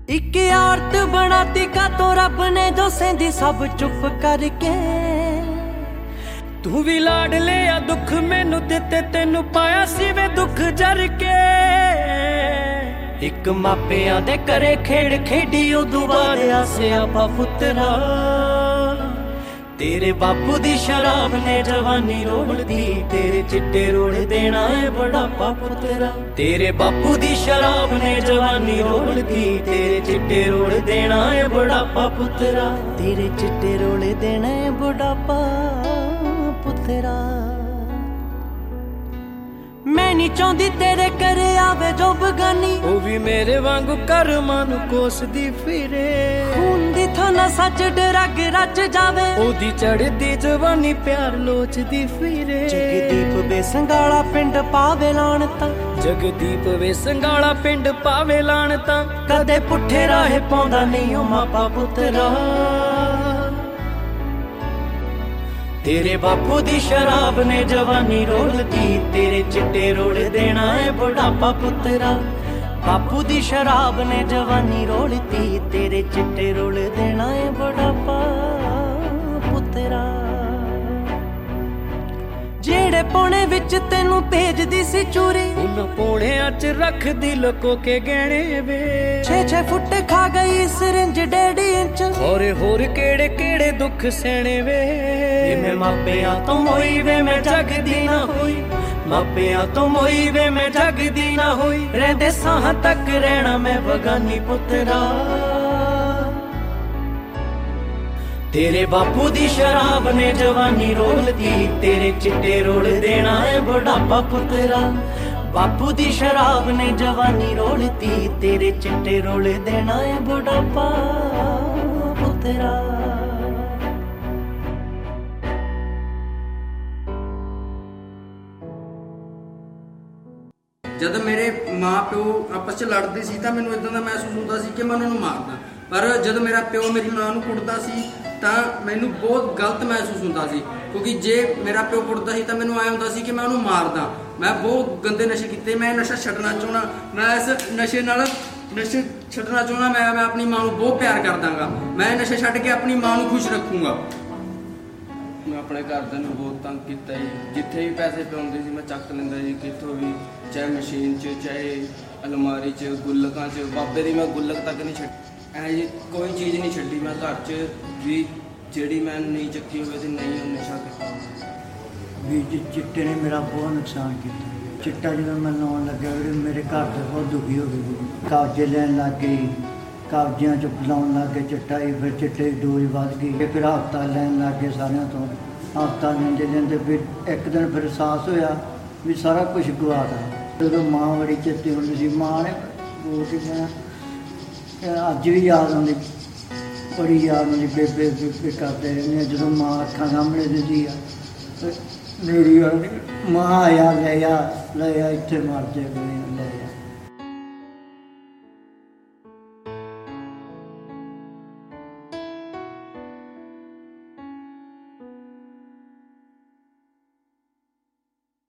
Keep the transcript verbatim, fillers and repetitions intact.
एक आरत बनाती का तो रब ने जो सेंदी सब चुप करके। तू भी लाड लिया दुख मैनू दिते तेनू पाया सी वे दुख जर के। एक मापियां दे करे खेड़ खेडी उदू बाद आसियापा पुत्रा। तेरे बापू दी शराब ने जवानी रोड़ दी, तेरे चिट्टे रोड़ देना है बुढ़ापा पुत्रा। तेरे बापू दी शराब ने जवानी रोड़ दी, तेरे चिट्टे रोड़ देना है बुढ़ापा पुत्रा। तेरे चिट्टे रोड़ देना है बुढ़ापा पुत्रा। मैं नहीं चाहती तेरे करे आवे जो बगानी, वो भी मेरे वांगू कर मानू कोसदी फिरे। खून दी थाना सच डरग रच जावे, ओदी चढ़दी जवानी प्यार लोचदी फिरे। जगदीप बेसंगाला पिंड पावे लाणता। जगदीप बेसंगाला पिंड पावे लाणता। कदे पुठे राहे पाउंदा नहीं ओ मापा पुत्रा। तेरे बापू दी शराब ने जवानी रोल दी, तेरे चिट्टे रोड़ देना है बुढ़ापा पुत्रा। बापू दी शराब ने जवानी रोल दी, तेरे चिट्टे रोड़ देना है बुढ़ापा पुत्रा। जेड़े पौने विच तेनू भेजदी सी चूरी, उन पौड़ियां च रख दी लको के गहने वे। छे छे फुट खा गई सिरिंज डेढ़ इंच, और होर केड़े केड़े दुख सहने वे। मैं मापियां तो मोई वे मैं जगदी ना होई, मापियां तो मोई वे मैं जगदी ना होई। रहंदे साह तक रहना मैं बगानी पुत्रा। तेरे बापू दी शराब ने जवानी रोल दी, तेरे चिट्टे रोड़ देना है बुढ़ापा पुत्रा। बापू दी शराब ने जवानी रोल दी, तेरे चिट्टे रोड़ देना है बुढ़ापा पुत्रा। जद मेरे माँ प्यो आपस च लड़ते सी तां मैनूं इदां दा महसूस हुंदा सी कि मैं उन्हां नूं मारदा, पर जद मेरा प्यो मेरी माँ नूं कुੱਟਦਾ सी तां मैनूं बहुत गलत महसूस हुंदा सी। क्योंकि जे मेरा प्यो कुੱਟਦਾ सी तां मैनूं आए हुंदा सी कि मैं उन्होंने मारदा। मैं बहुत गंदे नशे कीते, मैं नशा छड्डना चाहुंदा, मैं इस नशे नाल नशे छड्डना चाहुंदा। मैं मैं अपनी माँ नूं बहुत प्यार करदांगा, मैं नशे छड्ड के अपनी माँ नूं खुश रखूंगा। मैं अपने घरदिਆਂ ਨੂੰ बहुत तंग ਕੀਤਾ जी, जिथे भी पैसे पाउंदे सी मैं ਚੱਕ ਲੈਂਦਾ जी, कितों भी, चाहे मशीन च चाहे अलमारी च गुल्लकां च। बाबे दी मैं गुल्लक तक नहीं छड्डी, ऐ जी कोई चीज़ नहीं छड्डी मैं घर च भी ਜਿਹੜੀ मैं नहीं ਚੱਕੀ ਹੋਵੇ ਤੇ नहीं नशा ਕੀਤਾ। ਵੀ ਚਿੱਟੇ ਨੇ ਮੇਰਾ ਬਹੁਤ ਨੁਕਸਾਨ ਕੀਤਾ। ਚਿੱਟਾ ਜਦੋਂ ਮੈਂ ਲਾਉਣ ਲੱਗਿਆ ਮੇਰੇ ਘਰ ਦੇ ਬਹੁਤ ਦੁਖੀ ਹੋ ਗਏ, ਕਾਬਜੇ ਲੈਣ ਲੱਗ ਗਈ, ਕਾਬਜਿਆਂ 'ਚ ਲਾਉਣ ਲੱਗ ਗਏ ਚਿੱਟਾ ਹੀ। ਫਿਰ ਚਿੱਟੇ ਦੀ ਡੋਜ਼ ਵੱਧ ਗਈ, ਫਿਰ ਹਫ਼ਤਾ ਲੈਣ ਲੱਗ ਗਏ ਸਾਰਿਆਂ ਤੋਂ। ਹਫ਼ਤਾ ਲੈਂਦੇ ਲੈਂਦੇ ਫਿਰ ਇੱਕ ਦਿਨ ਫਿਰ ਅਹਿਸਾਸ ਹੋਇਆ ਵੀ ਸਾਰਾ ਕੁਛ ਗਵਾ ਤਾ। ਜਦੋਂ ਮਾਂ ਬੜੀ ਚੇਤੇ ਹੁੰਦੀ ਸੀ, ਮਾਂ ਨੇ ਬੋਲ ਕੇ ਕਹਿਣਾ ਅੱਜ ਵੀ ਯਾਦ ਆਉਂਦੀ, ਬੜੀ ਯਾਦ ਆਉਂਦੀ, ਬੇਬੇ ਬੇਬੇ ਕਰਦੇ ਰਹਿੰਦੇ। ਜਦੋਂ ਮਾਂ ਅੱਖਾਂ ਸਾਹਮਣੇ ਦਿੰਦੀ ਆ ਮੇਰੀ ਮਾਂ ਆ ਲੈ ਆ ਲੈ ਆ ਇੱਥੇ ਮਰ ਜਾਏ।